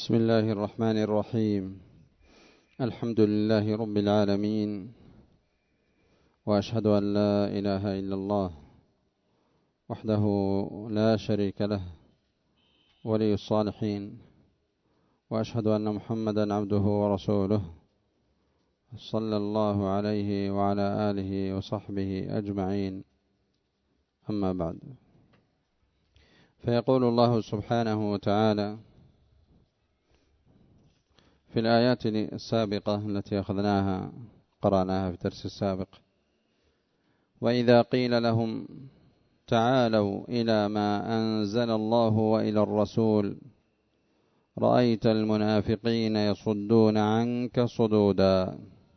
بسم الله الرحمن الرحيم. الحمد لله رب العالمين، وأشهد أن لا إله إلا الله وحده لا شريك له ولي الصالحين، وأشهد أن محمدا عبده ورسوله صلى الله عليه وعلى آله وصحبه أجمعين. أما بعد، فيقول الله سبحانه وتعالى في الآيات السابقة التي قرأناها في الدرس السابق: وإذا قيل لهم تعالوا إلى ما أنزل الله وإلى الرسول رأيت المنافقين يصدون عنك صدودا.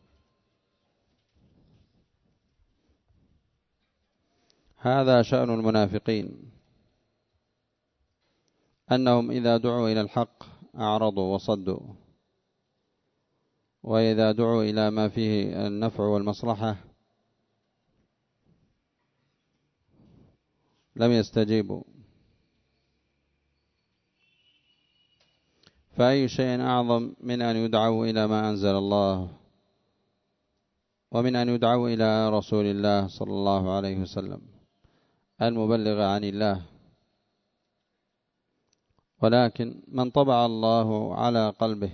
هذا شأن المنافقين، أنهم إذا دعوا إلى الحق أعرضوا وصدوا، وإذا دعوا إلى ما فيه النفع والمصلحة لم يستجيبوا. فأي شيء أعظم من أن يدعوا إلى ما أنزل الله، ومن أن يدعوا إلى رسول الله صلى الله عليه وسلم المبلغ عن الله. ولكن من طبع الله على قلبه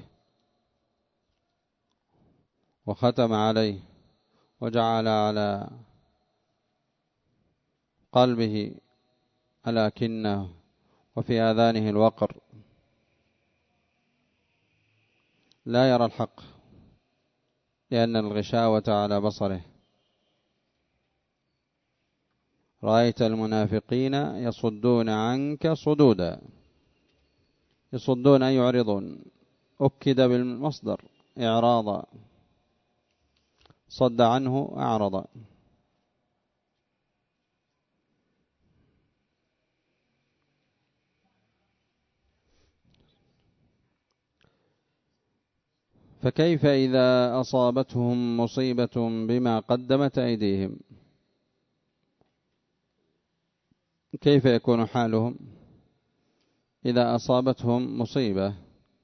وختم عليه وجعل على قلبه الأكنة وفي آذانه الوقر، لا يرى الحق لأن الغشاوة على بصره. رأيت المنافقين يصدون عنك صدودا. يصدون أي يعرضون، أكد بالمصدر إعراضا، صد عنه أعرض. فكيف إذا أصابتهم مصيبة بما قدمت أيديهم؟ كيف يكون حالهم إذا أصابتهم مصيبة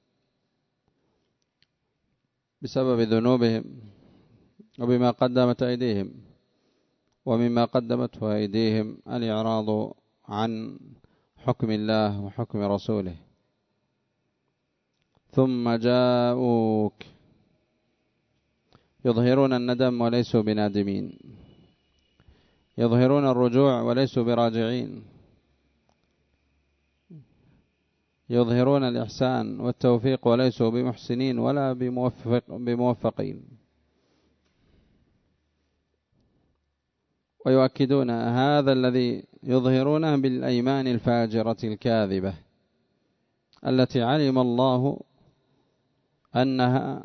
بسبب ذنوبهم وبما قدمت أيديهم؟ ومما قدمته أيديهم الإعراض عن حكم الله وحكم رسوله. ثم جاءوك يظهرون الندم وليسوا بنادمين، يظهرون الرجوع وليسوا براجعين، يظهرون الإحسان والتوفيق وليسوا بمحسنين ولا بموفقين، ويؤكدون هذا الذي يظهرونه بالأيمان الفاجرة الكاذبة التي علم الله أنها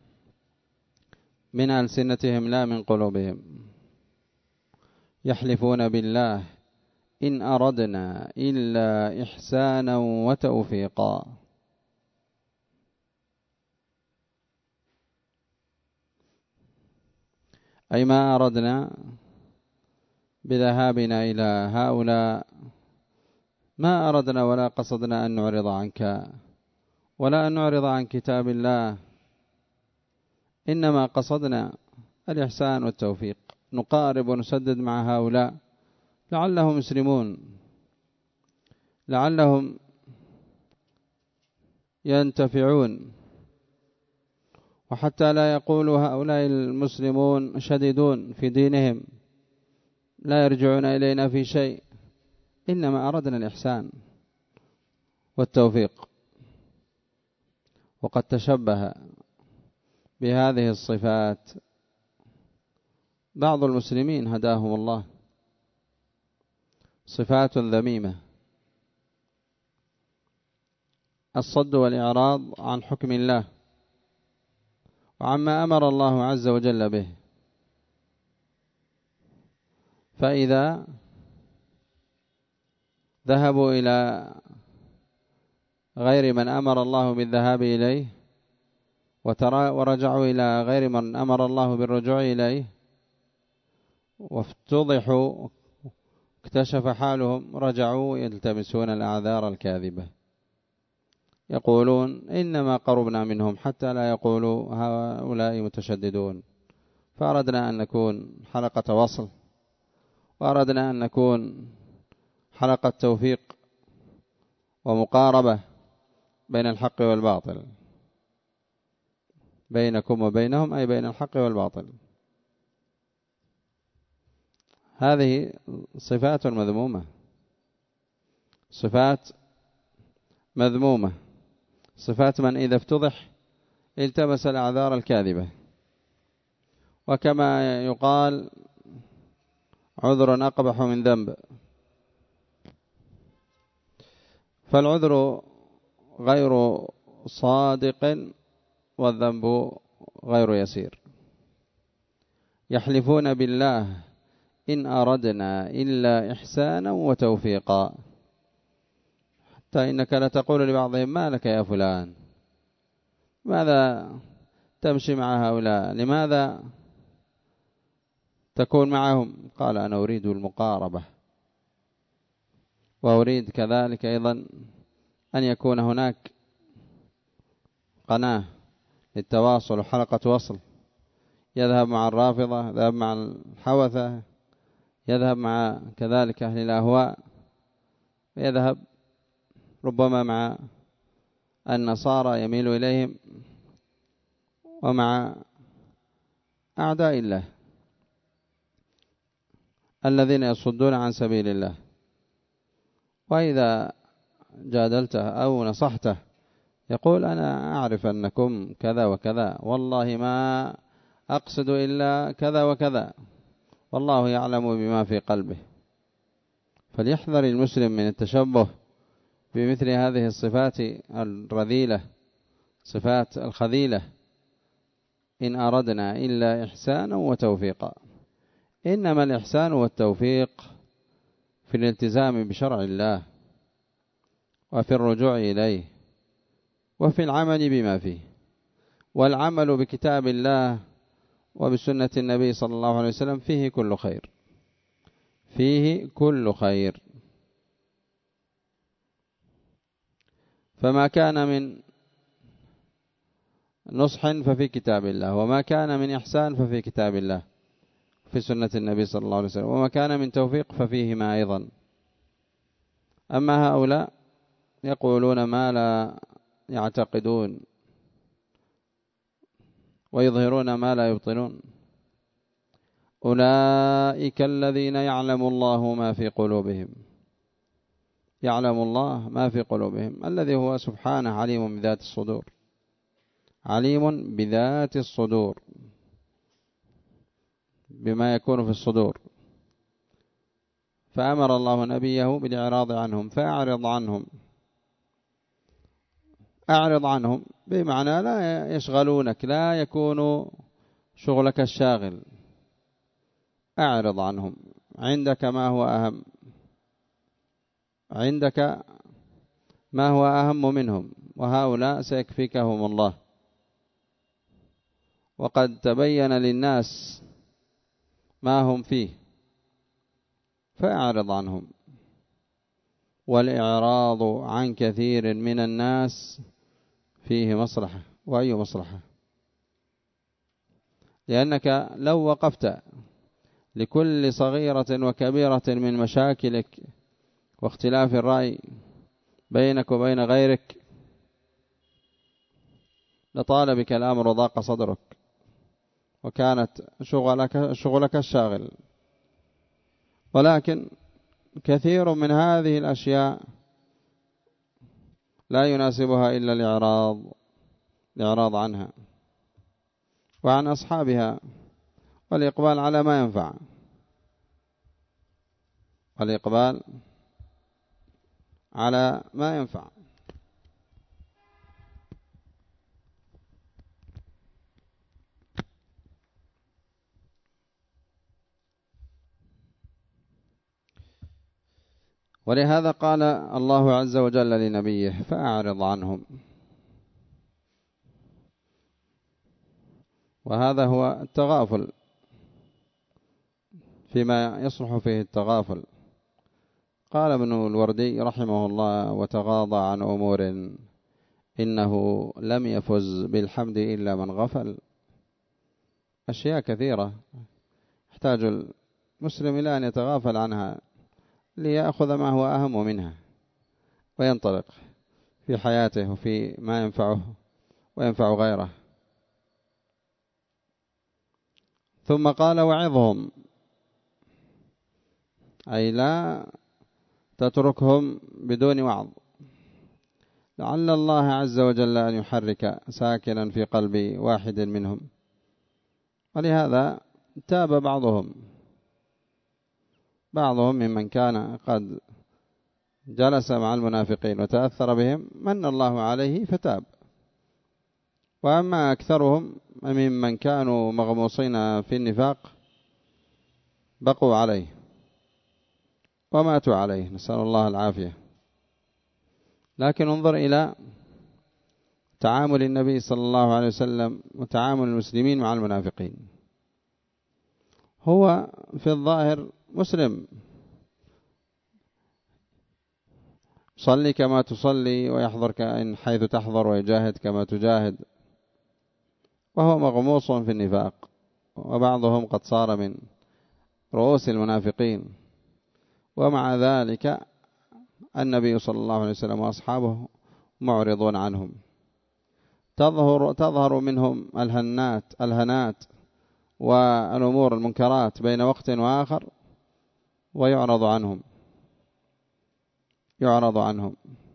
من ألسنتهم لا من قلوبهم. يحلفون بالله إن أردنا إلا إحسانا وتوفيقا. أي ما أردنا بذهابنا إلى هؤلاء، ما أردنا ولا قصدنا أن نعرض عنك ولا أن نعرض عن كتاب الله، إنما قصدنا الإحسان والتوفيق. نقارب ونسدد مع هؤلاء لعلهم مسلمون، لعلهم ينتفعون، وحتى لا يقولوا هؤلاء المسلمون شديدون في دينهم لا يرجعون إلينا في شيء. إنما أردنا الإحسان والتوفيق. وقد تشبه بهذه الصفات بعض المسلمين هداهم الله، صفات ذميمة: الصد والإعراض عن حكم الله وعما أمر الله عز وجل به. فإذا ذهبوا إلى غير من أمر الله بالذهاب إليه ورجعوا إلى غير من أمر الله بالرجوع إليه وافتضحوا اكتشف حالهم، رجعوا يلتمسون الأعذار الكاذبة، يقولون إنما قربنا منهم حتى لا يقولوا هؤلاء متشددون. فأردنا أن نكون حلقة وصل، وأردنا أن نكون حلقة توفيق ومقاربة بين الحق والباطل، بينكم وبينهم أي بين الحق والباطل. هذه صفات مذمومة، صفات مذمومة، صفات من إذا افتضح التمس الأعذار الكاذبة. وكما يقال عذر أقبح من ذنب، فالعذر غير صادق والذنب غير يسير. يحلفون بالله إن أردنا إلا إحسانا وتوفيقا، حتى إنك لتقول لبعضهم ما لك يا فلان، ماذا تمشي مع هؤلاء، لماذا تكون معهم؟ قال أنا أريد المقاربة، وأريد كذلك أيضا أن يكون هناك قناة للتواصل وحلقة وصل، يذهب مع الرافضة، يذهب مع الحوثة، يذهب مع كذلك أهل الأهواء، يذهب ربما مع النصارى يميل إليهم، ومع أعداء الله الذين يصدون عن سبيل الله. وإذا جادلته أو نصحته يقول أنا أعرف أنكم كذا وكذا، والله ما أقصد إلا كذا وكذا، والله يعلم بما في قلبه. فليحذر المسلم من التشبه بمثل هذه الصفات الرذيلة، صفات الخذيلة. إن أردنا إلا إحسانا وتوفيقا، إنما الإحسان والتوفيق في الالتزام بشرع الله، وفي الرجوع إليه، وفي العمل بما فيه. والعمل بكتاب الله وبسنة النبي صلى الله عليه وسلم فيه كل خير، فيه كل خير. فما كان من نصح ففي كتاب الله، وما كان من إحسان ففي كتاب الله في سنة النبي صلى الله عليه وسلم، وما كان من توفيق ففيهما أيضا. أما هؤلاء يقولون ما لا يعتقدون ويظهرون ما لا يبطنون. أولئك الذين يعلم الله ما في قلوبهم، يعلم الله ما في قلوبهم، الذي هو سبحانه عليم بذات الصدور، عليم بذات الصدور، بما يكون في الصدور. فأمر الله نبيه بالإعراض عنهم، فأعرض عنهم. أعرض عنهم بمعنى لا يشغلونك، لا يكونوا شغلك الشاغل. أعرض عنهم، عندك ما هو أهم، عندك ما هو أهم منهم، وهؤلاء سيكفيكهم الله. وقد تبين للناس ما هم فيه، فأعرض عنهم. والإعراض عن كثير من الناس فيه مصلحة. وأي مصلحة؟ لأنك لو وقفت لكل صغيرة وكبيرة من مشاكلك واختلاف الرأي بينك وبين غيرك لطال بك الأمر وضاق صدرك، وكانت شغلك الشاغل. ولكن كثير من هذه الأشياء لا يناسبها إلا الإعراض عنها وعن أصحابها، والإقبال على ما ينفع، والإقبال على ما ينفع. ولهذا قال الله عز وجل لنبيه فأعرض عنهم. وهذا هو التغافل، فيما يصلح فيه التغافل. قال ابن الوردي رحمه الله وتغاضى عن أمور إنه لم يفز بالحمد إلا من غفل. أشياء كثيرة يحتاج المسلم إلى أن يتغافل عنها ليأخذ ما هو أهم منها وينطلق في حياته وفي ما ينفعه وينفع غيره. ثم قال وعظهم، أي لا تتركهم بدون وعظ، لعل الله عز وجل أن يحرك ساكنا في قلب واحد منهم. ولهذا تاب بعضهم ممن كان قد جلس مع المنافقين وتأثر بهم من الله عليه فتاب، وأما أكثرهم ممن كانوا مغموصين في النفاق بقوا عليه وماتوا عليه، نسأل الله العافية. لكن انظر إلى تعامل النبي صلى الله عليه وسلم وتعامل المسلمين مع المنافقين. هو في الظاهر مسلم، صلي كما تصلي ويحضر حيث تحضر ويجاهد كما تجاهد، وهو مغموص في النفاق، وبعضهم قد صار من رؤوس المنافقين. ومع ذلك النبي صلى الله عليه وسلم وأصحابه معرضون عنهم، تظهر منهم الهنات والأمور المنكرات بين وقت وآخر، ويعرض عنهم.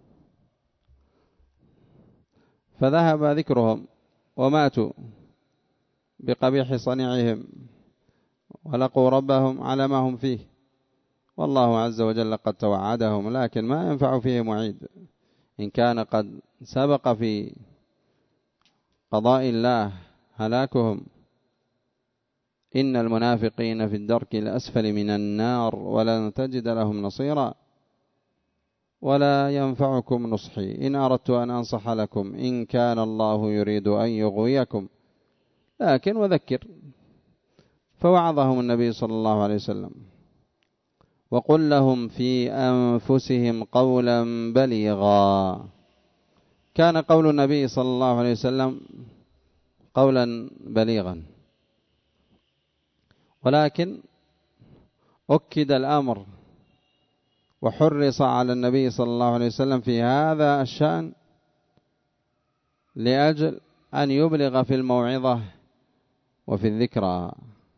فذهب ذكرهم وماتوا بقبيح صنيعهم ولقوا ربهم على ما هم فيه، والله عز وجل قد توعدهم، لكن ما ينفع فيه معيد. إن كان قد سبق في قضاء الله هلاكهم، إن المنافقين في الدرك الأسفل من النار ولن تجد لهم نصيرا. ولا ينفعكم نصحي إن أردت أن أنصح لكم إن كان الله يريد أن يغويكم لكن وذكر. فوعظهم النبي صلى الله عليه وسلم وقل لهم في أنفسهم قولا بليغا. كان قول النبي صلى الله عليه وسلم قولا بليغا، ولكن أكد الأمر وحرص على النبي صلى الله عليه وسلم في هذا الشأن لأجل أن يبلغ في الموعظة وفي الذكرى،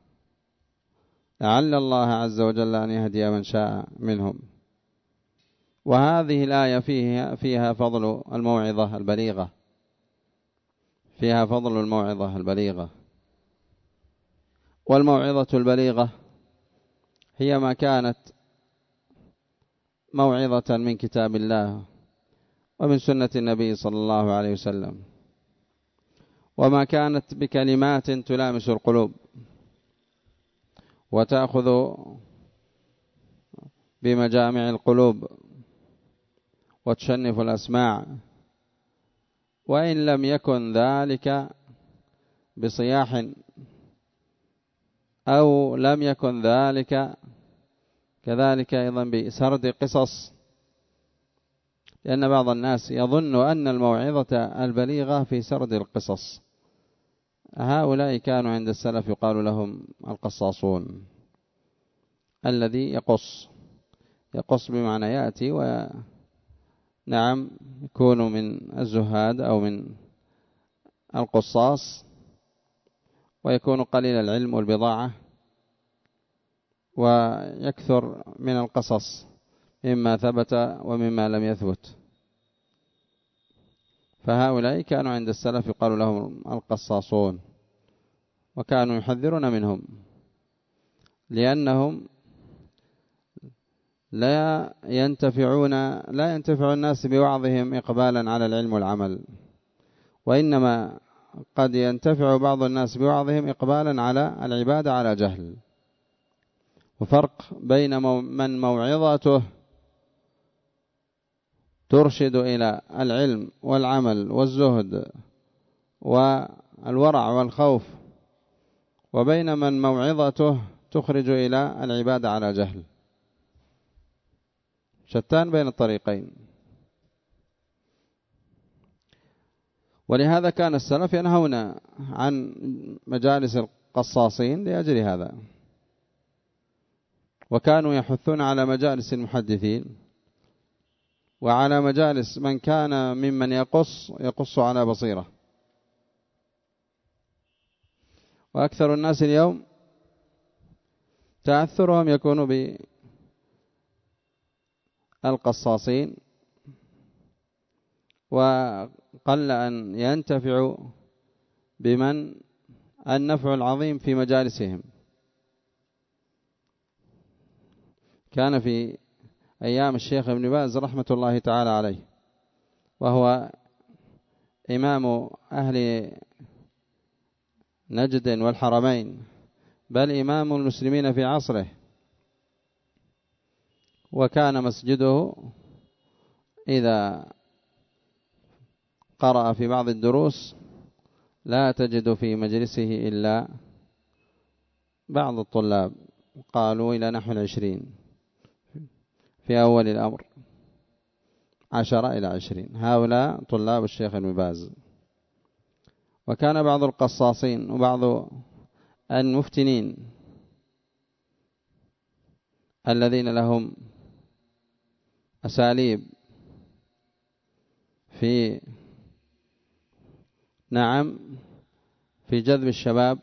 لعل الله عز وجل أن يهدي من شاء منهم. وهذه الآية فيها فضل الموعظة البليغة، فيها فضل الموعظة البليغة. والموعظة البليغة هي ما كانت موعظة من كتاب الله ومن سنة النبي صلى الله عليه وسلم، وما كانت بكلمات تلامس القلوب وتأخذ بمجامع القلوب وتشنف الأسماع، وإن لم يكن ذلك بصياح أو لم يكن ذلك كذلك أيضا بسرد قصص، لأن بعض الناس يظن أن الموعظة البليغة في سرد القصص. هؤلاء كانوا عند السلف يقال لهم القصاصون، الذي يقص بمعنى يأتي ونعم يكون من الزهاد أو من القصاص، ويكون قليل العلم والبضاعة، ويكثر من القصص مما ثبت ومما لم يثبت. فهؤلاء كانوا عند السلف يقال لهم القصاصون، وكانوا يحذرون منهم لأنهم لا ينتفع الناس بوعظهم إقبالا على العلم والعمل، وإنما قد ينتفع بعض الناس بوعظهم إقبالا على العبادة على جهل. وفرق بين من موعظته ترشد إلى العلم والعمل والزهد والورع والخوف، وبين من موعظته تخرج إلى العبادة على جهل. شتان بين الطريقين. ولهذا كان السلف ينهون عن مجالس القصاصين لأجل هذا، وكانوا يحثون على مجالس المحدثين وعلى مجالس من كان ممن يقص على بصيرة. وأكثر الناس اليوم تأثرهم يكون بالقصاصين، وقل أن ينتفعوا بمن النفع العظيم في مجالسهم. كان في أيام الشيخ ابن باز رحمة الله تعالى عليه، وهو إمام أهل نجد والحرمين، بل إمام المسلمين في عصره، وكان مسجده إذا قرأ في بعض الدروس لا تجد في مجلسه إلا بعض الطلاب، قالوا إلى نحو 20 في أول الأمر، 10 إلى 20 هؤلاء طلاب الشيخ ابن باز. وكان بعض القصاصين وبعض المفتنين الذين لهم أساليب في في جذب الشباب،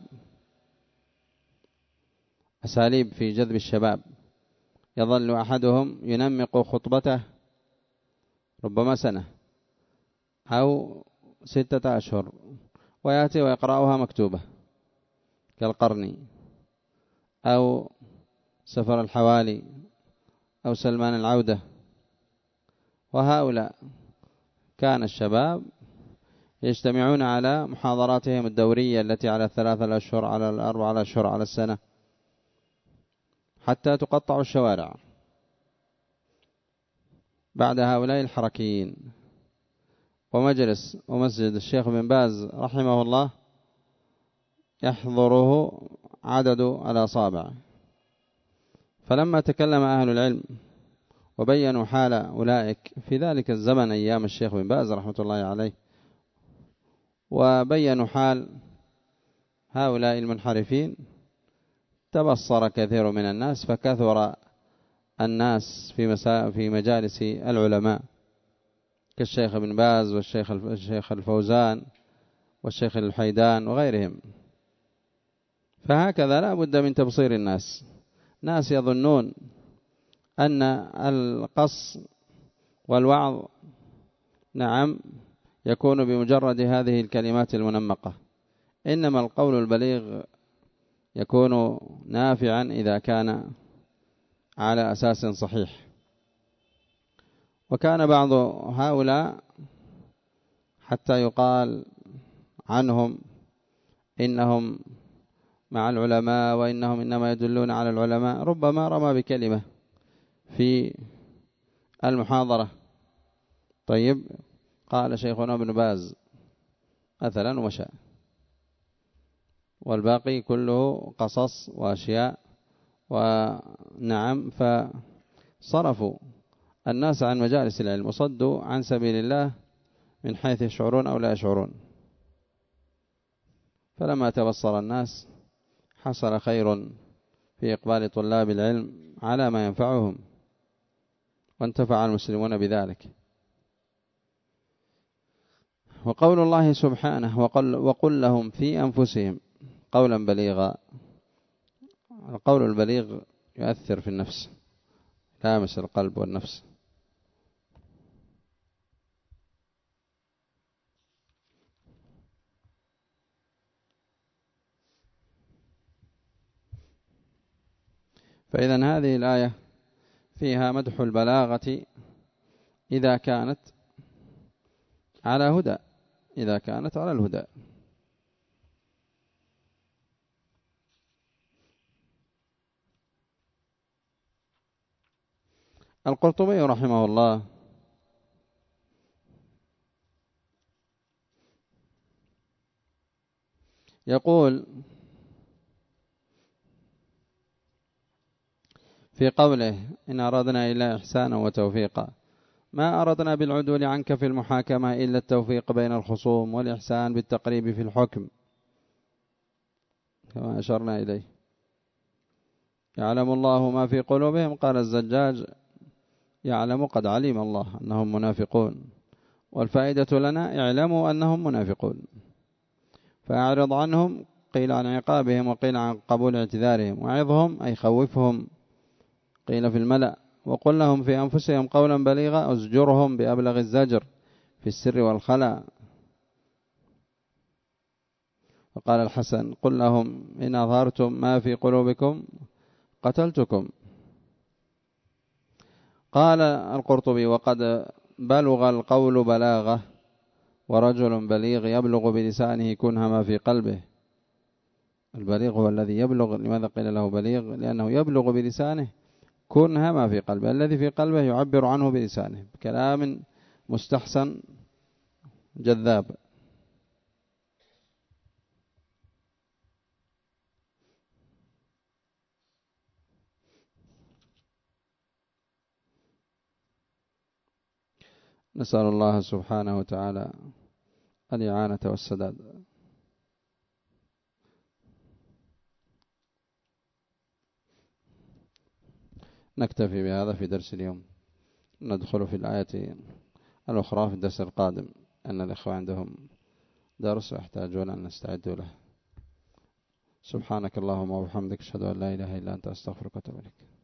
أساليب في جذب الشباب، يظل أحدهم ينمق خطبته ربما سنة أو 6 أشهر، ويأتي ويقرأها مكتوبة كالقرني أو سفر الحوالي أو سلمان العودة. وهؤلاء كان الشباب يجتمعون على محاضراتهم الدورية التي على 3 أشهر، على 4 أشهر، على السنة، حتى تقطع الشوارع بعد هؤلاء الحركيين. ومجلس ومسجد الشيخ بن باز رحمه الله يحضره عدد الأصابع. فلما تكلم أهل العلم وبينوا حال أولئك في ذلك الزمن أيام الشيخ بن باز رحمة الله عليه، وبينوا حال هؤلاء المنحرفين، تبصر كثير من الناس، فكثر الناس في مجالس العلماء كالشيخ ابن باز والشيخ الفوزان والشيخ الحيدان وغيرهم. فهكذا لا بد من تبصير الناس. ناس يظنون أن القص والوعظ يكون بمجرد هذه الكلمات المنمقة، إنما القول البليغ يكون نافعا إذا كان على أساس صحيح. وكان بعض هؤلاء حتى يقال عنهم إنهم مع العلماء وإنهم إنما يدلون على العلماء، ربما رمى بكلمة في المحاضرة، طيب قال شيخنا ابن باز مثلا ومشى، والباقي كله قصص وأشياء فصرفوا الناس عن مجالس العلم وصدوا عن سبيل الله من حيث يشعرون أو لا يشعرون. فلما تبصر الناس حصل خير في إقبال طلاب العلم على ما ينفعهم، وانتفع المسلمون بذلك. وقول الله سبحانه وقل لهم في أنفسهم قولا بليغا، القول البليغ يؤثر في النفس، لامس القلب والنفس. فإذن هذه الآية فيها مدح البلاغة إذا كانت على هدى، إذا كانت على الهدى. القرطبي رحمه الله يقول في قوله إن أردنا إلا إحسانا وتوفيقا ما أردنا بالعدول عنك في المحاكمة إلا التوفيق بين الخصوم والإحسان بالتقريب في الحكم كما أشرنا إليه. يعلم الله ما في قلوبهم، قال الزجاج يعلم قد علم الله أنهم منافقون، والفائدة لنا اعلموا أنهم منافقون، فأعرض عنهم قيل عن عقابهم وقيل عن قبول اعتذارهم، وعظهم أي خوفهم قيل في الملأ، وقل لهم في أنفسهم قولا بليغا أزجرهم بأبلغ الزجر في السر والخلاء. وقال الحسن قل لهم إن أظهرتم ما في قلوبكم قتلتكم. قال القرطبي وقد بلغ القول بلاغه، ورجل بليغ يبلغ بلسانه كنه ما في قلبه. البليغ هو الذي يبلغ. لماذا قيل له بليغ؟ لأنه يبلغ بلسانه كنه ما في قلبه، الذي في قلبه يعبر عنه بلسانه بكلام مستحسن جذاب. نسأل الله سبحانه وتعالى الإعانة والسداد. نكتفي بهذا في درس اليوم، ندخل في الآية الأخرى في الدرس القادم، أن الإخوة عندهم درس يحتاجون أن نستعد له. سبحانك اللهم وبحمدك، أشهد أن لا إله إلا أنت، أستغفرك وأتوب إليك.